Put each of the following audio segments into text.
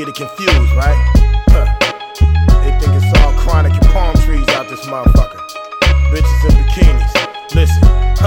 get it confused, right? They think it's all chronic and palm trees out this motherfucker. Bitches in bikinis. Listen,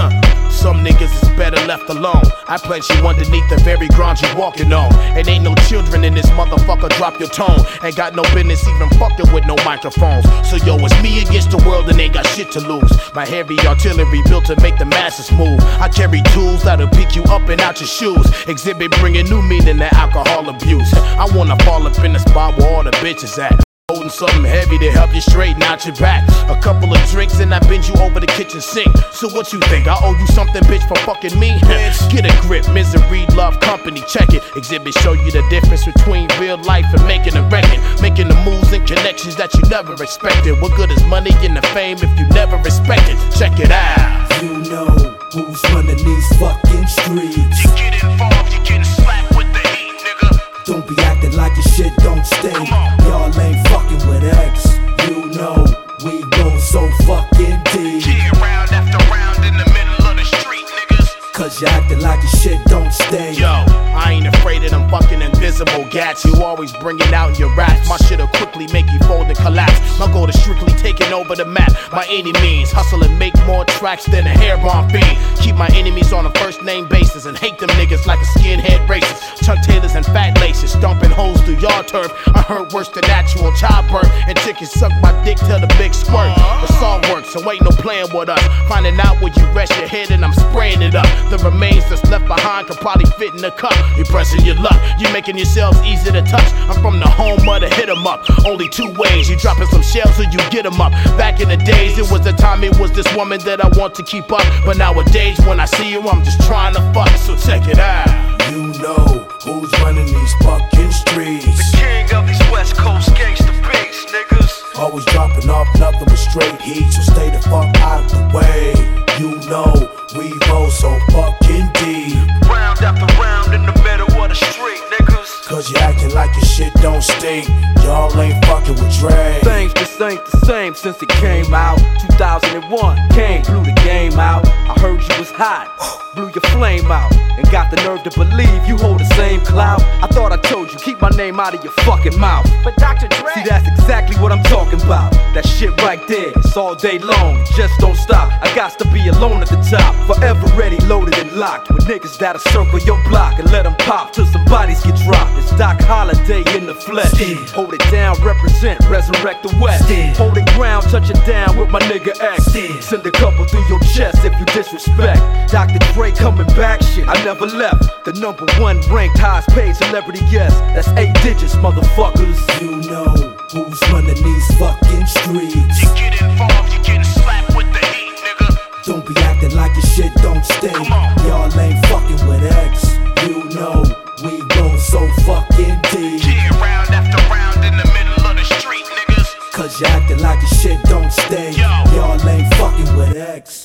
some niggas is better left alone. I pledge you underneath the very ground you walking on. And ain't no children in this motherfucker, drop your tone. Ain't got no business even fucking with no microphones. So yo, it's me against the world and ain't got shit to lose. My heavy artillery built to make the masses move. I carry tools that'll pick you up and out your shoes. Exhibit bringing new meaning to alcohol abuse. I wanna fall up in the spot where all the bitches at. Holding something heavy to help you straighten out your back. A couple of drinks and I bend you over the kitchen sink. So what you think, I owe you something, bitch, for fucking me? Get a grip, misery, love, company, check it. Exhibit show you the difference between real life and making a record. Making the moves and connections that you never expected. What good is money and the fame if you never respect it? Check it out. You know who's running these fucking streets. You get involved, you getting slapped with the heat, nigga. Don't be acting like your shit don't stink. Y'all ain't fucking with X. You know we go so fucking deep. Yeah, round after round in the middle of the street, niggas. Cause you acting like your shit don't stink. Yo, I ain't afraid of them fucking invisible gats. You always bring it out in your raps. My shit'll quickly make you fold and collapse. My goal is strictly taking over the map. By any means, hustle and make more tracks than a hair-bomb fiend. Keep my enemies on a first-name basis and hate them niggas like a skinhead racist. Chuck Taylors and fat laces, stomping holes through yard turf. I heard worse than natural childbirth. And chickens suck my dick till the big squirt. The song works, so ain't no playing with us. Finding out where you rest your head and I'm spraying it up. The remains that's left behind could probably fit in the cup. You pressing your luck, you making yourselves easy to touch. I'm from the home of the hit 'em up. Only two ways, you dropping some shells or you get 'em up. Back in the days, it was the time it was this woman that I want to keep up. But nowadays, when I see you, I'm just trying to fuck. So check it out. You know who's running these fucking streets. The king of these West Coast gangsta beats, niggas. Always dropping off nothing but straight heat, so stay the fuck out of the way. You know we roll so fucking deep. Round after round in the middle of the street, niggas. Cause you acting like your shit don't stink. Y'all ain't fucking with Dre. Things just ain't the same since it came out. 2001, Kane blew the game out. I heard you was hot, blew your flame out, and got the nerve to believe you hold the same clout. I thought I told you, keep my name out of your fucking mouth. But Dr. Dre, see, that's exactly what I'm talking about. That shit right there, it's all day long, it just don't stop. I got to be alone at the top, forever ready, loaded and locked, with niggas that'll circle your block and let them pop till some bodies get dropped. It's Doc Holiday in the flesh. Hold it down, represent, resurrect the West. Hold it ground, touch it down with my nigga X. Send a couple through your chest if you disrespect. Dr. Dre coming back, shit, I never left. The #1 ranked, highest paid celebrity guest. That's 8 digits, motherfuckers. You know who's running these fucking streets. You get involved, you getting slapped with the heat, nigga. Don't be acting like your shit don't stink. Y'all ain't fucking with X. You know we go so fucking deep. Yeah, round after round in the middle of the street, niggas. Cause you acting like your shit don't stink. Y'all ain't fucking with X.